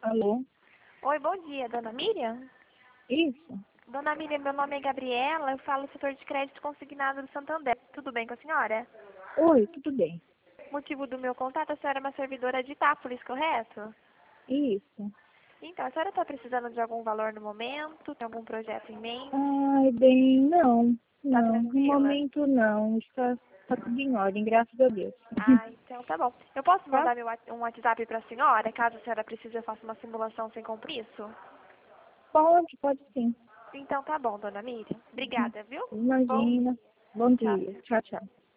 Alô? Oi, bom dia, dona Miriam? Isso? Dona Miriam, meu nome é Gabriela, eu falo do setor de crédito consignado do Santander. Tudo bem com a senhora? Oi, tudo bem? Motivo do meu contato, a senhora é uma servidora de Itápolis, correto? Isso. Então, a senhora está precisando de algum valor no momento? Tem algum projeto em mente? Ai, bem, não. Tá Não, no tranquila? momento não. Está tudo em ordem, graças a Deus. Ah, então tá bom. Eu posso Tá? mandar um WhatsApp para a senhora? Caso a senhora precise, eu faça uma simulação sem compromisso? Pode sim. Então tá bom, dona Miriam. Obrigada, viu? Bom dia. Imagina. Bom Tchau, dia. tchau. Tchau, tchau.